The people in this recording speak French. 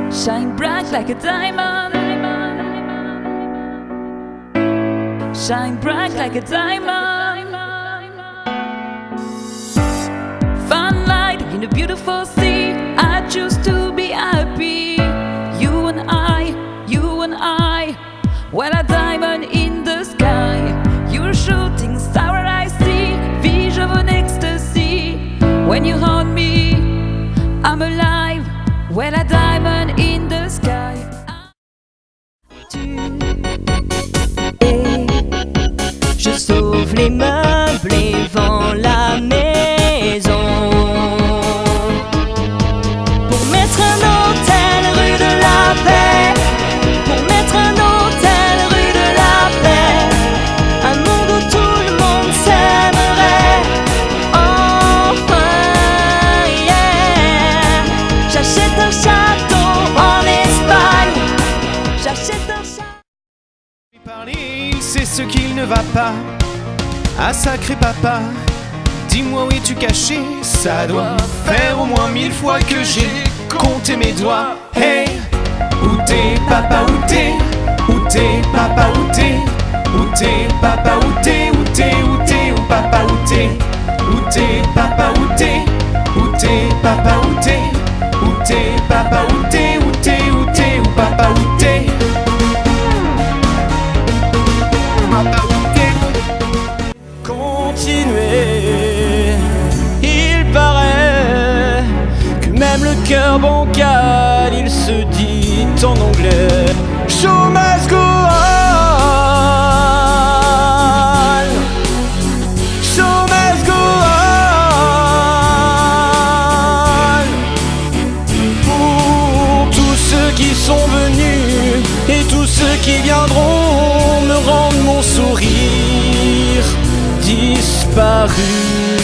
Shine bright like a diamond. Shine bright like a diamond. Find light in a beautiful sea. I choose to be happy. You and I, well, a diamond in the sky. You're shooting star, I see vision of an ecstasy. When you hold me, I'm alive. Well, a diamond in the sky. Et je sauve les meubles et vends la maison pour mettre un hôtel rue de la Paix. Pour mettre un hôtel rue de la Paix. Un monde où tout le monde s'aimerait. Enfin, yeah. J'achète un château en Espagne. J'achète un château. Parler, il sait ce qu'il ne va pas. Ah sacré papa, dis-moi où es-tu caché? Ça doit faire au moins 1000 fois que j'ai compté mes doigts. Hey, où t'es papa, où t'es? Où t'es papa, où t'es? Où t'es papa, où t'es? Où t'es, où t'es, où papa, où t'es? Où t'es papa, où t'es? Où t'es papa, où t'es? Où t'es papa, où t'es? Où t'es, où t'es, où papa, où t'es? Continuer, il paraît que même le cœur bancal, il se dit en anglais. Show must go on. Show must go on. Pour tous ceux qui sont venus et tous ceux qui viendront me rendre mon sourire disparu.